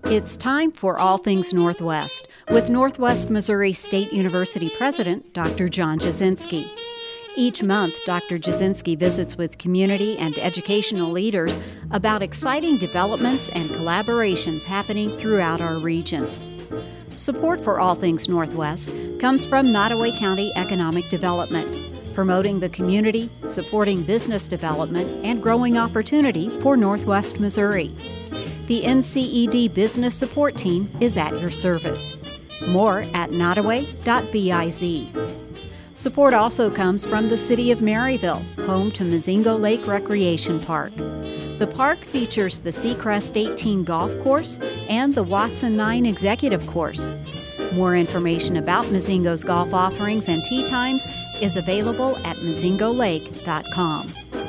It's time for All Things Northwest with Northwest Missouri State University President Dr. John Jasinski. Each month, Dr. Jasinski visits with community and educational leaders about exciting developments and collaborations happening throughout our region. Support for All Things Northwest comes from Nottoway County Economic Development, promoting the community, supporting business development, and growing opportunity for Northwest Missouri. The NCED Business Support Team is at your service. More at nottoway.biz. Support also comes from the City of Maryville, home to Mozingo Lake Recreation Park. The park features the Seacrest 18 Golf Course and the Watson 9 Executive Course. More information about Mozingo's golf offerings and tee times is available at mozingolake.com.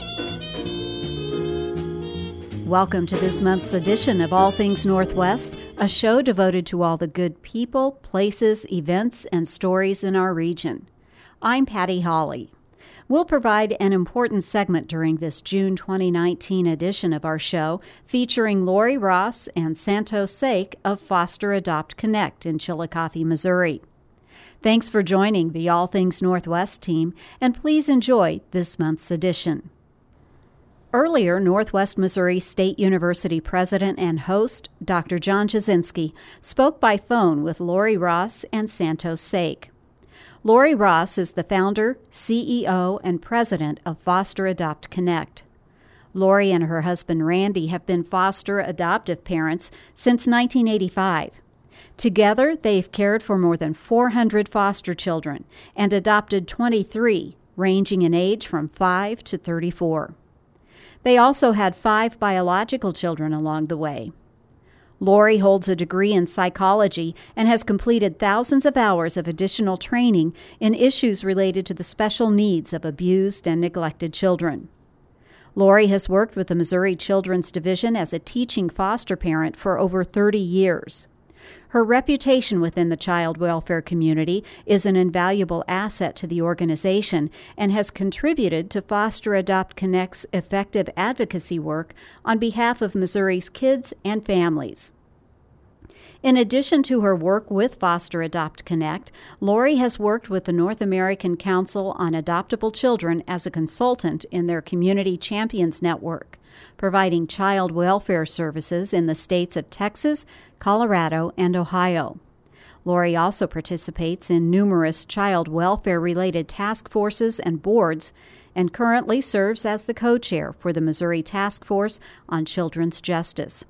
Welcome to this month's edition of All Things Northwest, a show devoted to all the good people, places, events, and stories in our region. I'm Patty Hawley. We'll provide an important segment during this June 2019 edition of our show featuring Lori Ross and Santos Sake of Foster Adopt Connect in Chillicothe, Missouri. Thanks for joining the All Things Northwest team, and please enjoy this month's edition. Earlier, Northwest Missouri State University President and host, Dr. John Jasinski, spoke by phone with Lori Ross and Santos Sake. Lori Ross is the founder, CEO, and president of Foster Adopt Connect. Lori and her husband Randy have been foster adoptive parents since 1985. Together, they've cared for more than 400 foster children and adopted 23, ranging in age from 5 to 34. They also had 5 biological children along the way. Lori holds a degree in psychology and has completed thousands of hours of additional training in issues related to the special needs of abused and neglected children. Lori has worked with the Missouri Children's Division as a teaching foster parent for over 30 years. Her reputation within the child welfare community is an invaluable asset to the organization and has contributed to Foster Adopt Connect's effective advocacy work on behalf of Missouri's kids and families. In addition to her work with Foster Adopt Connect, Lori has worked with the North American Council on Adoptable Children as a consultant in their Community Champions Network, providing child welfare services in the states of Texas, Colorado, and Ohio. Lori also participates in numerous child welfare-related task forces and boards, and currently serves as the co-chair for the Missouri Task Force on Children's Justice.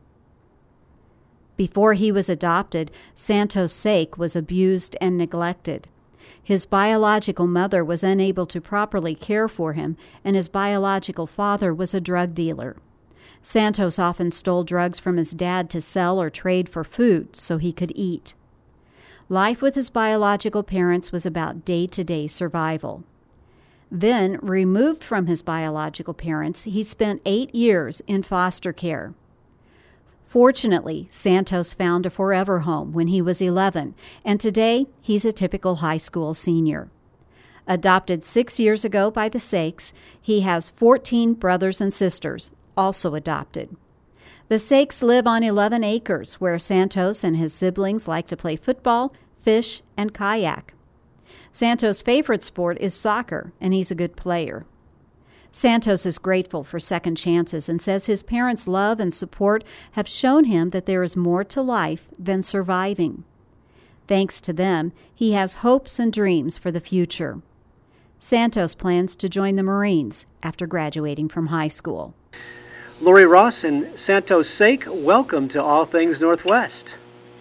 Before he was adopted, Santos Sake was abused and neglected. His biological mother was unable to properly care for him, and his biological father was a drug dealer. Santos often stole drugs from his dad to sell or trade for food so he could eat. Life with his biological parents was about day-to-day survival. Then, removed from his biological parents, he spent 8 years in foster care. Fortunately, Santos found a forever home when he was 11, and today he's a typical high school senior. Adopted 6 years ago by the Sakes, he has 14 brothers and sisters, also adopted. The Sakes live on 11 acres, where Santos and his siblings like to play football, fish, and kayak. Santos' favorite sport is soccer, and he's a good player. Santos is grateful for second chances and says his parents' love and support have shown him that there is more to life than surviving. Thanks to them, he has hopes and dreams for the future. Santos plans to join the Marines after graduating from high school. Lori Ross and Santos Sake, welcome to All Things Northwest.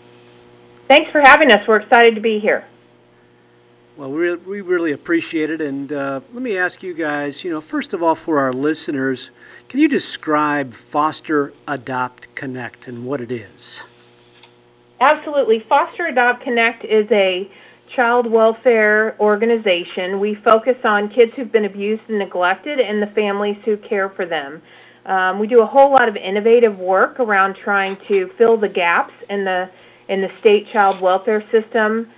Thanks for having us. We're excited to be here. Well, we really appreciate it, and let me ask you guys, first of all, for our listeners, can you describe Foster Adopt Connect and what it is? Absolutely. Foster Adopt Connect is a child welfare organization. We focus on kids who've been abused and neglected and the families who care for them. We do a whole lot of innovative work around trying to fill the gaps in the state child welfare system,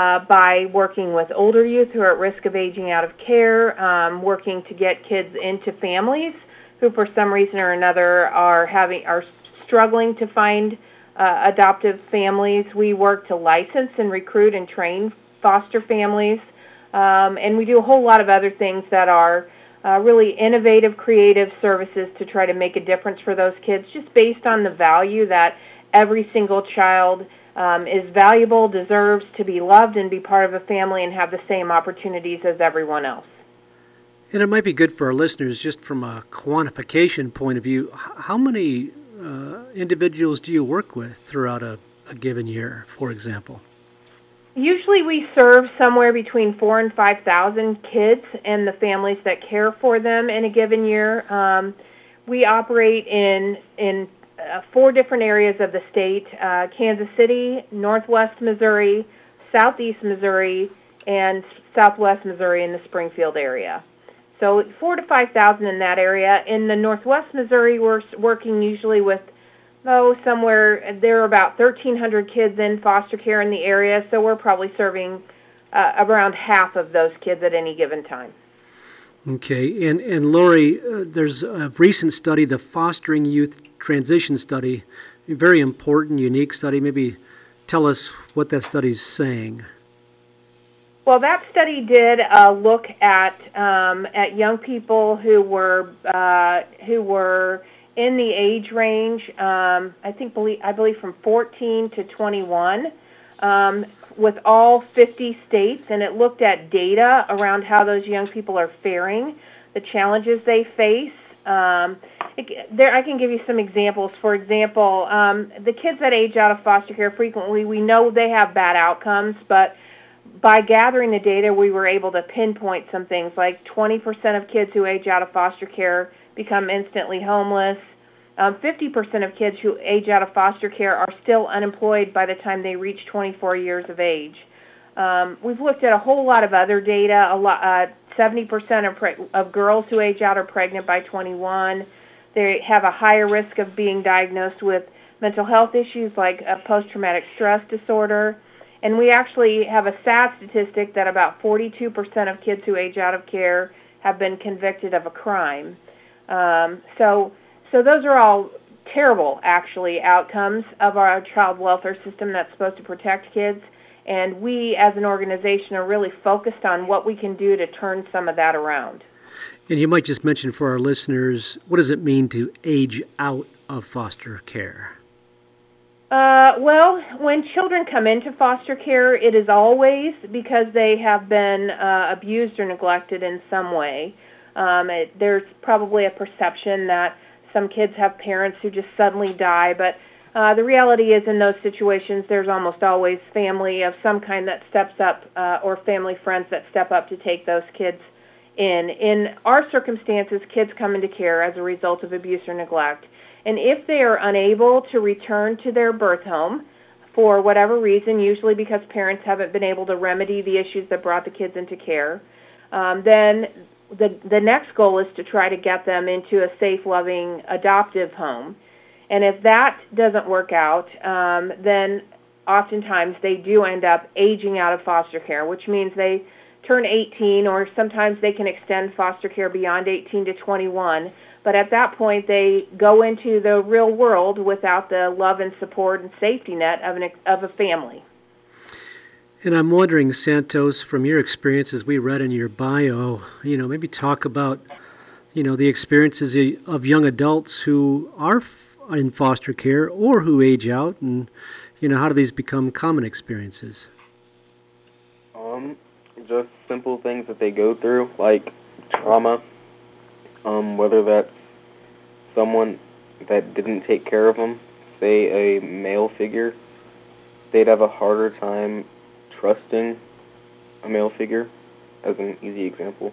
by working with older youth who are at risk of aging out of care, working to get kids into families who for some reason or another are struggling to find adoptive families. We work to license and recruit and train foster families. And we do a whole lot of other things that are really innovative, creative services to try to make a difference for those kids, just based on the value that every single child is valuable, deserves to be loved and be part of a family and have the same opportunities as everyone else. And it might be good for our listeners, just from a quantification point of view, how many individuals do you work with throughout a given year, for example? Usually we serve somewhere between 4,000 and 5,000 kids and the families that care for them in a given year. We operate in 4 different areas of the state: Kansas City, Northwest Missouri, Southeast Missouri, and Southwest Missouri in the Springfield area. So 4,000 to 5,000 in that area. In the Northwest Missouri, we're working usually with, there are about 1,300 kids in foster care in the area, so we're probably serving around half of those kids at any given time. Okay, and Lori, there's a recent study, the Fostering Youth Transition Study, a very important, unique study. Maybe tell us what that study's saying. Well, that study did look at young people who were in the age range, I believe from 14 to 21, with all 50 states, and it looked at data around how those young people are faring, the challenges they face. I can give you some examples. For example, the kids that age out of foster care frequently, we know they have bad outcomes, but by gathering the data, we were able to pinpoint some things, like 20% of kids who age out of foster care become instantly homeless. 50% of kids who age out of foster care are still unemployed by the time they reach 24 years of age. We've looked at a whole lot of other data. 70% of girls who age out are pregnant by 21. They have a higher risk of being diagnosed with mental health issues like post-traumatic stress disorder. And we actually have a sad statistic that about 42% of kids who age out of care have been convicted of a crime. So those are all terrible, actually, outcomes of our child welfare system that's supposed to protect kids. And we, as an organization, are really focused on what we can do to turn some of that around. And you might just mention for our listeners, what does it mean to age out of foster care? Well, when children come into foster care, it is always because they have been abused or neglected in some way. There's probably a perception that some kids have parents who just suddenly die, but the reality is in those situations there's almost always family of some kind that steps up or family friends that step up to take those kids in. In our circumstances, kids come into care as a result of abuse or neglect. And if they are unable to return to their birth home for whatever reason, usually because parents haven't been able to remedy the issues that brought the kids into care, then the next goal is to try to get them into a safe, loving, adoptive home. And if that doesn't work out, then oftentimes they do end up aging out of foster care, which means they turn 18, or sometimes they can extend foster care beyond 18 to 21. But at that point, they go into the real world without the love and support and safety net of a family. And I'm wondering, Santos, from your experiences we read in your bio, maybe talk about, the experiences of young adults who are in foster care or who age out, and, how do these become common experiences? Just simple things that they go through, like trauma, whether that's someone that didn't take care of them, say a male figure, they'd have a harder time trusting a male figure, as an easy example.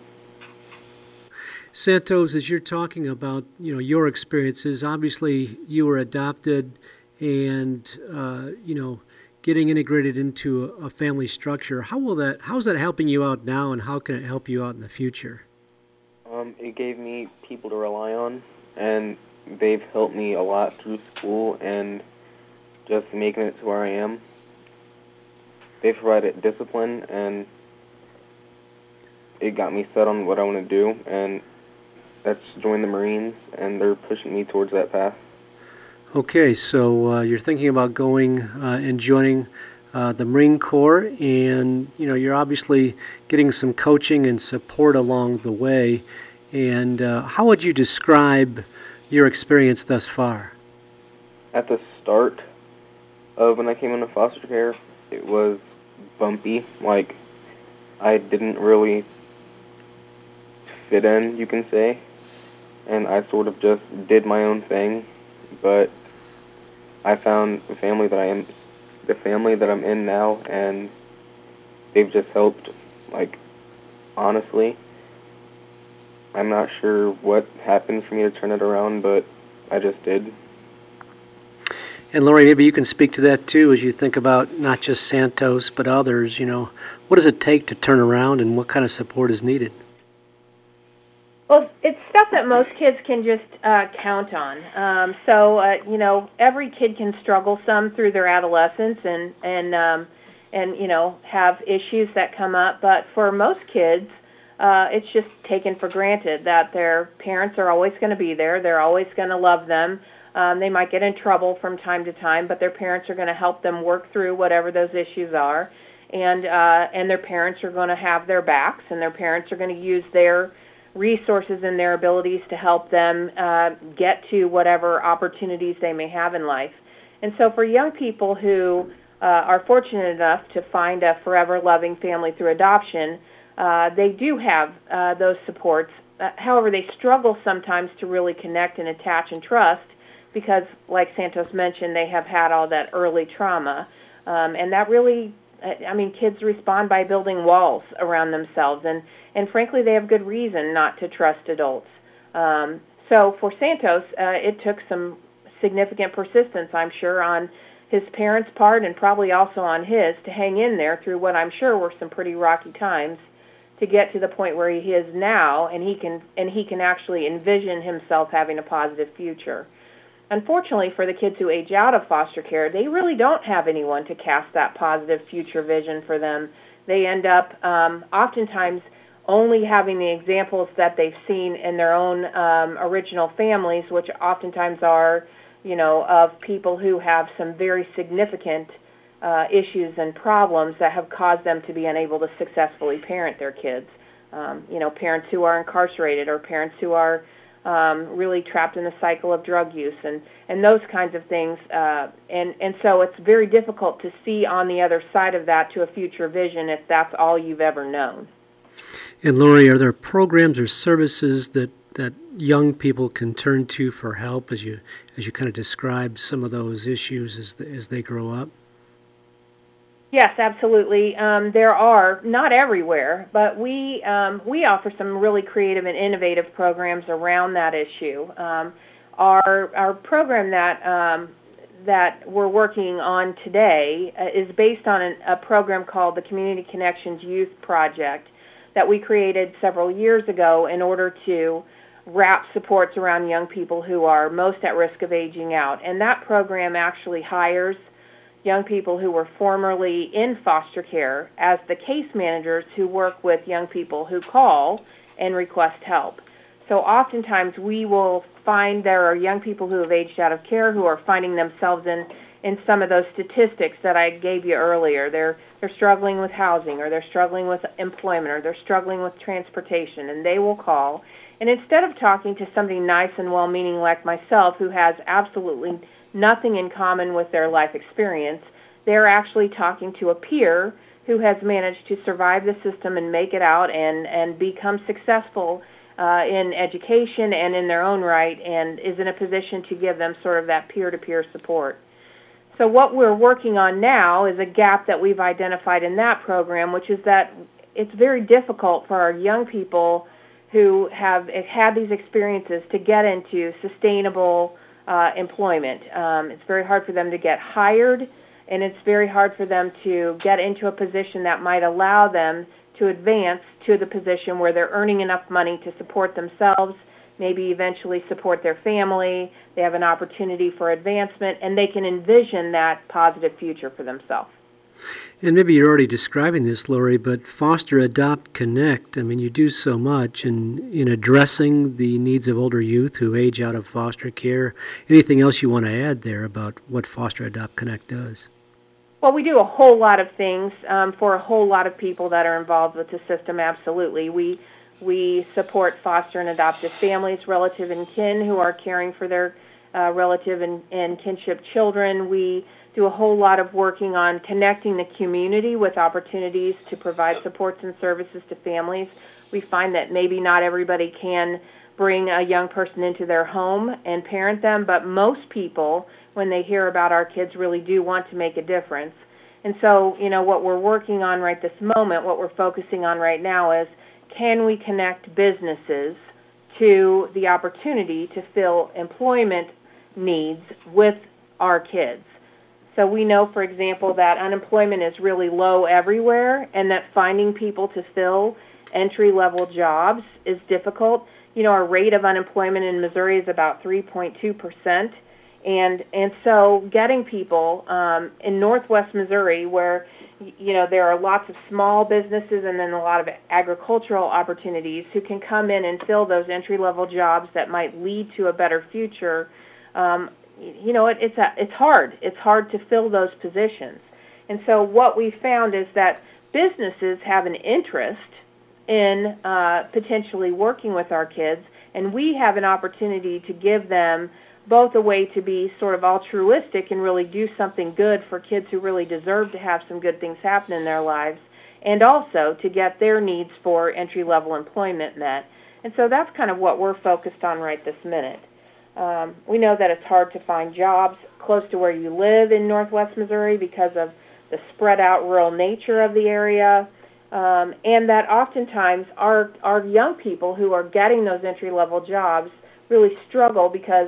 Santos, as you're talking about, your experiences, obviously you were adopted and, getting integrated into a family structure. How's that helping you out now, and how can it help you out in the future? It gave me people to rely on, and they've helped me a lot through school and just making it to where I am. They've provided discipline, and it got me set on what I want to do, and that's join the Marines, and they're pushing me towards that path. Okay, so you're thinking about going and joining the Marine Corps, and you're obviously getting some coaching and support along the way. And how would you describe your experience thus far? At the start of when I came into foster care, it was bumpy. Like, I didn't really fit in, you can say, and I sort of just did my own thing. But I found the family that I'm in now, and they've just helped. Like, honestly, I'm not sure what happened for me to turn it around, but I just did. And Lori, maybe you can speak to that too as you think about not just Santos but others. What does it take to turn around, and what kind of support is needed? Well, it's stuff that most kids can just count on. So every kid can struggle some through their adolescence and have issues that come up. But for most kids, it's just taken for granted that their parents are always going to be there. They're always going to love them. They might get in trouble from time to time, but their parents are going to help them work through whatever those issues are, and their parents are going to have their backs, and their parents are going to use their resources and their abilities to help them get to whatever opportunities they may have in life. And so for young people who are fortunate enough to find a forever loving family through adoption, they do have those supports. However, they struggle sometimes to really connect and attach and trust, because, like Santos mentioned, they have had all that early trauma. And that really, kids respond by building walls around themselves. And frankly, they have good reason not to trust adults. So for Santos, it took some significant persistence, I'm sure, on his parents' part and probably also on his, to hang in there through what I'm sure were some pretty rocky times to get to the point where he is now, and he can actually envision himself having a positive future. Unfortunately, for the kids who age out of foster care, they really don't have anyone to cast that positive future vision for them. They end up oftentimes only having the examples that they've seen in their own original families, which oftentimes are, of people who have some very significant issues and problems that have caused them to be unable to successfully parent their kids. Parents who are incarcerated, or parents who are really trapped in the cycle of drug use and those kinds of things. And so it's very difficult to see on the other side of that to a future vision if that's all you've ever known. And Lori, are there programs or services that young people can turn to for help as you kind of describe some of those issues as they grow up? Yes, absolutely. There are, not everywhere, but we offer some really creative and innovative programs around that issue. Our program that we're working on today is based on a program called the Community Connections Youth Project that we created several years ago in order to wrap supports around young people who are most at risk of aging out. And that program actually hires young people who were formerly in foster care as the case managers who work with young people who call and request help. So oftentimes we will find there are young people who have aged out of care who are finding themselves in some of those statistics that I gave you earlier. They're struggling with housing, or they're struggling with employment, or they're struggling with transportation, and they will call. And instead of talking to somebody nice and well-meaning like myself who has absolutely nothing in common with their life experience, they're actually talking to a peer who has managed to survive the system and make it out and become successful in education and in their own right, and is in a position to give them sort of that peer-to-peer support. So what we're working on now is a gap that we've identified in that program, which is that it's very difficult for our young people who have had these experiences to get into sustainable employment. It's very hard for them to get hired, and it's very hard for them to get into a position that might allow them to advance to the position where they're earning enough money to support themselves, maybe eventually support their family, they have an opportunity for advancement, and they can envision that positive future for themselves. And maybe you're already describing this, Lori, but Foster, Adopt, Connect, I mean, you do so much in addressing the needs of older youth who age out of foster care. Anything else you want to add there about what Foster, Adopt, Connect does? Well, we do a whole lot of things for a whole lot of people that are involved with the system, absolutely. We support foster and adoptive families, relative and kin who are caring for their relative and kinship children. We do a whole lot of working on connecting the community with opportunities to provide supports and services to families. We find that maybe not everybody can bring a young person into their home and parent them, but most people, when they hear about our kids, really do want to make a difference. And so, what we're working on right this moment, what we're focusing on right now is, can we connect businesses to the opportunity to fill employment needs with our kids? So we know, for example, that unemployment is really low everywhere and that finding people to fill entry-level jobs is difficult. Our rate of unemployment in Missouri is about 3.2%. And so getting people in northwest Missouri where, there are lots of small businesses and then a lot of agricultural opportunities who can come in and fill those entry-level jobs that might lead to a better future, it's hard. It's hard to fill those positions. And so what we found is that businesses have an interest in potentially working with our kids, and we have an opportunity to give them both a way to be sort of altruistic and really do something good for kids who really deserve to have some good things happen in their lives, and also to get their needs for entry-level employment met. And so that's kind of what we're focused on right this minute. We know that it's hard to find jobs close to where you live in northwest Missouri because of the spread-out rural nature of the area, and that oftentimes our young people who are getting those entry-level jobs really struggle because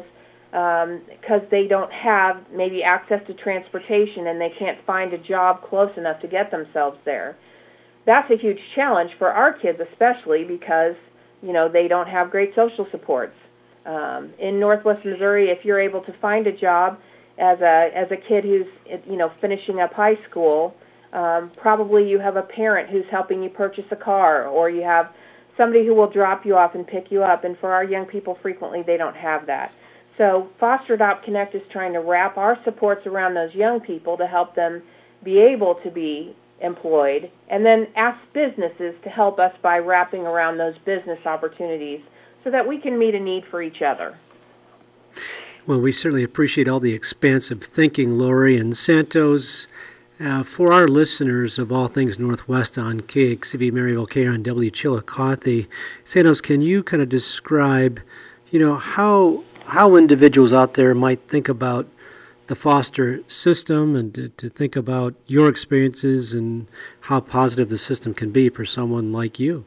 they don't have maybe access to transportation and they can't find a job close enough to get themselves there. That's a huge challenge for our kids, especially because, they don't have great social supports. In northwest Missouri, if you're able to find a job as a kid who's, finishing up high school, probably you have a parent who's helping you purchase a car, or you have somebody who will drop you off and pick you up. And for our young people, frequently they don't have that. So Foster Adopt Connect is trying to wrap our supports around those young people to help them be able to be employed, and then ask businesses to help us by wrapping around those business opportunities so that we can meet a need for each other. Well, we certainly appreciate all the expansive thinking, Lori and Santos. For our listeners of All Things Northwest on KXCV Maryville, KRNW Chillicothe, Santos, can you kind of describe, how individuals out there might think about the foster system and to think about your experiences and how positive the system can be for someone like you?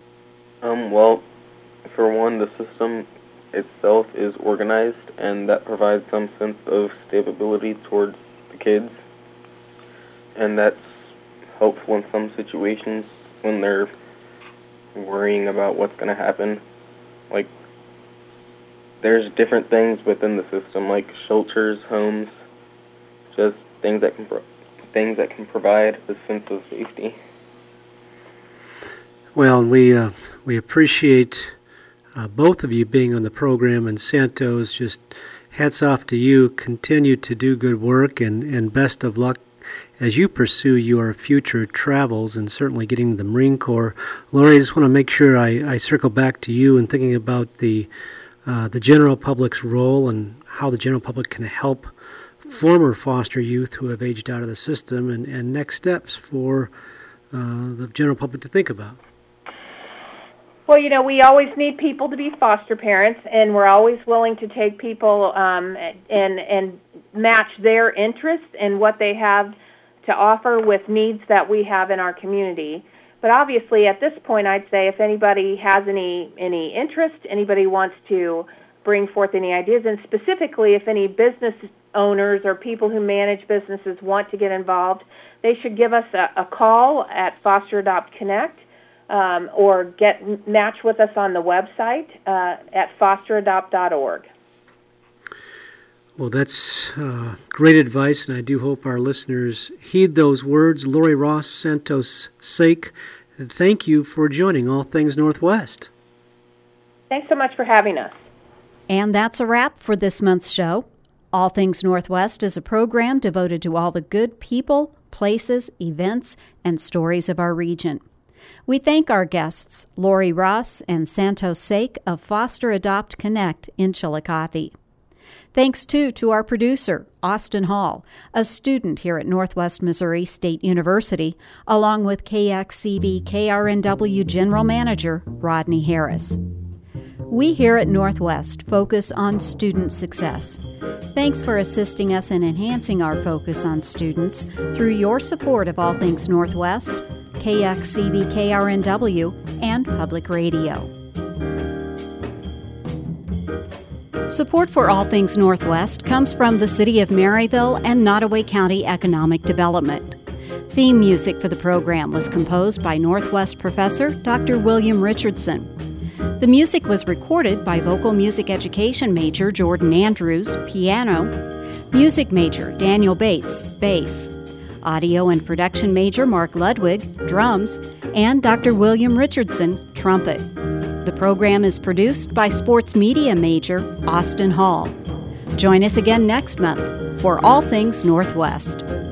Well, for one, the system itself is organized, and that provides some sense of stability towards the kids, and that's helpful in some situations when they're worrying about what's going to happen. Like, there's different things within the system, like shelters, homes, just things that can provide a sense of safety. Well, we appreciate both of you being on the program, and Santos, just hats off to you. Continue to do good work, and best of luck as you pursue your future travels and certainly getting to the Marine Corps. Lori, I just want to make sure I circle back to you and thinking about the general public's role and how the general public can help former foster youth who have aged out of the system, and next steps for the general public to think about. Well, we always need people to be foster parents, and we're always willing to take people and match their interests and what they have to offer with needs that we have in our community. But obviously, at this point, I'd say if anybody has any interest, anybody wants to bring forth any ideas, and specifically if any business owners or people who manage businesses want to get involved, they should give us a call at Foster Adopt Connect or match with us on the website at fosteradopt.org. Well, that's great advice, and I do hope our listeners heed those words. Lori Ross Santos Sake, thank you for joining All Things Northwest. Thanks so much for having us. And that's a wrap for this month's show. All Things Northwest is a program devoted to all the good people, places, events, and stories of our region. We thank our guests, Lori Ross and Santos Sake of Foster Adopt Connect in Chillicothe. Thanks, too, to our producer, Austin Hall, a student here at Northwest Missouri State University, along with KXCV KRNW General Manager Rodney Harris. We here at Northwest focus on student success. Thanks for assisting us in enhancing our focus on students through your support of All Things Northwest, KXCV KRNW, and Public Radio. Support for All Things Northwest comes from the City of Maryville and Nottoway County Economic Development. Theme music for the program was composed by Northwest professor Dr. William Richardson. The music was recorded by vocal music education major Jordan Andrews, piano, music major Daniel Bates, bass, audio and production major Mark Ludwig, drums, and Dr. William Richardson, trumpet. The program is produced by sports media major Austin Hall. Join us again next month for All Things Northwest.